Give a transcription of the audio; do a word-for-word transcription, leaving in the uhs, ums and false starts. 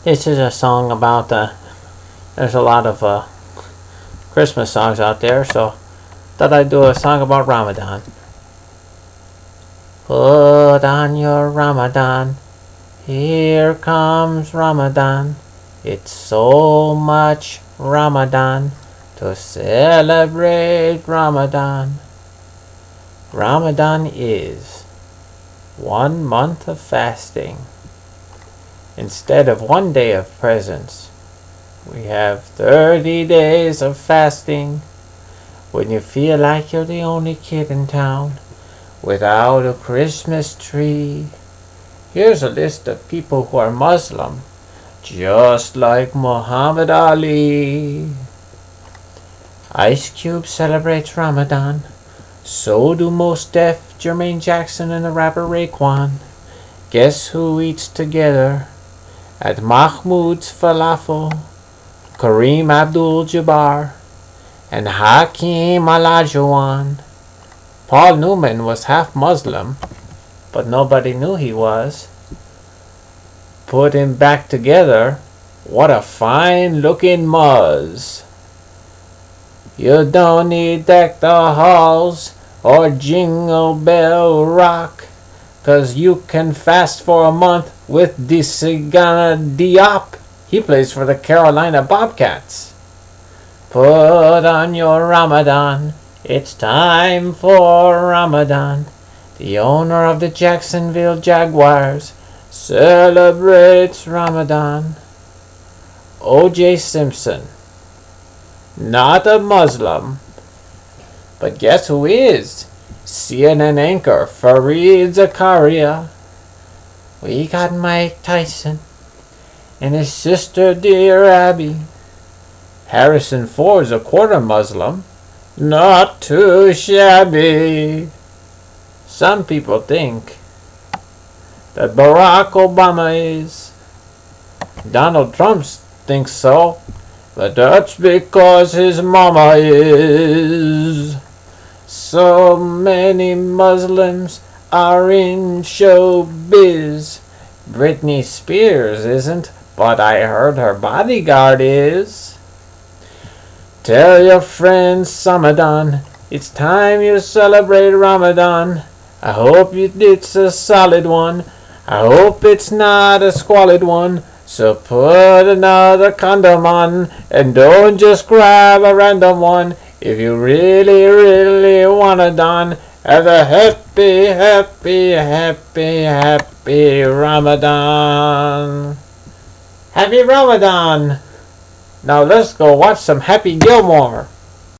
This is a song about uh, there's a lot of uh, Christmas songs out there, so thought I'd do a song about Ramadan. Put on your Ramadan, here comes Ramadan. It's so much Ramadan to celebrate Ramadan. Ramadan is one month of fasting. Instead of one day of presents, we have thirty days of fasting. When you feel like you're the only kid in town without a Christmas tree, here's a list of people who are Muslim, just like Muhammad Ali. Ice Cube celebrates Ramadan. So do Mos Def, Jermaine Jackson, and the rapper Raekwon. Guess who eats together at Mahmoud's Falafel? Kareem Abdul-Jabbar and Hakeem Olajuwon. Paul Newman was half Muslim, but nobody knew he was. Put him back together, what a fine-looking muzz. You don't need Deck the Halls or Jingle Bell Rock, 'cause you can fast for a month with Disigana Diop. He plays for the Carolina Bobcats. Put on your Ramadan, it's time for Ramadan. The owner of the Jacksonville Jaguars celebrates Ramadan. O J Simpson, not a Muslim, but guess who is? C N N anchor Fareed Zakaria. We got Mike Tyson and his sister Dear Abby. Harrison Ford's a quarter Muslim, not too shabby. Some people think that Barack Obama is. Donald Trump thinks so, but that's because his mama is. So many Muslims are in showbiz. Britney Spears isn't, but I heard her bodyguard is. Tell your friends Ramadan, it's time you celebrate Ramadan. I hope it's a solid one. I hope it's not a squalid one. So put another condom on, and don't just grab a random one. If you really, really want it done, have a happy, happy, happy, happy Ramadan. Happy Ramadan! Now let's go watch some Happy Gilmore.